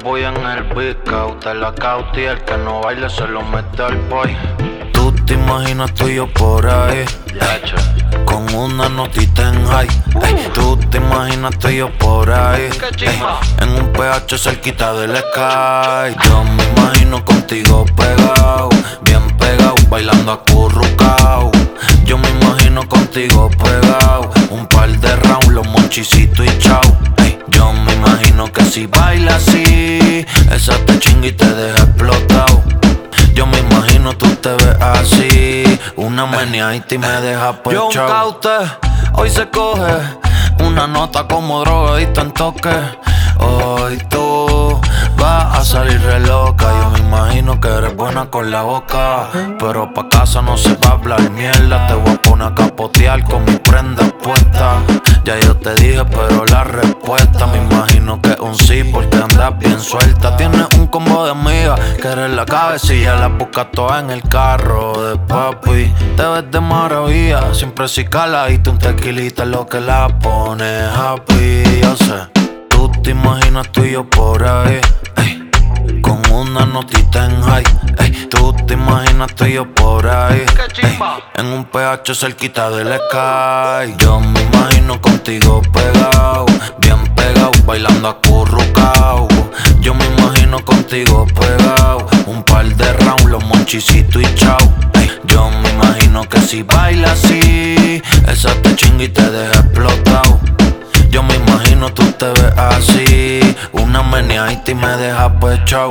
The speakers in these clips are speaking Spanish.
voy en el Big te la cauti, el que no baile se lo mete al boy. Tú te imaginas tú y yo por ahí, con una notita en high. Tú te imaginas tú y yo por ahí, en un PH cerquita del Sky. Yo me imagino contigo pegado, bien pegado, bailando acurrucao. Yo me imagino contigo pegado, un par de rounds, los monchicitos y chao. Yo me imagino que si baila así, esa te chinga y te deja explotado. Yo me imagino tú te ves así, una meneadita y me deja pues yo chao. Un caute, hoy se coge una nota como drogadito en toque. Hoy tú vas a salir re loca. Yo me imagino que eres buena con la boca, pero pa' casa no se va a hablar mierda. Te voy a poner a capotear con mi prenda puesta. Ya yo te dije, pero la respuesta me imagino que es un sí, porque andas bien suelta. Tienes un combo de amigas que eres la cabecilla, las buscas todas en el carro de papi. Te ves de maravilla, siempre si caladita, un tequilita es lo que la pone happy. Yo sé, tú te imaginas tú y yo por ahí, con una notita en high. Tú te imaginas tú y yo por ahí, en un PH cerquita del Sky. Yo me imagino contigo pegado, bien pegado, bailando acurrucao. Yo me imagino contigo pegado, un par de rounds, los monchicitos y chao. Yo me imagino que si baila así, esa te chinga y te deja explotado. Yo me imagino tú te ves así, una meneadita y me deja pues chao.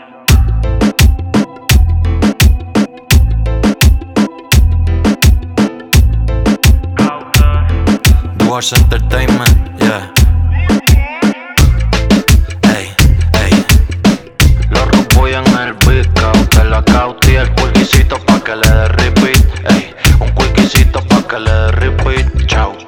Duars Entertainment, yeah. Los voy en el Big te la cauti, el cuiquisito pa' que le dé repeat. Un cuiquisito pa' que le dé repeat, chao.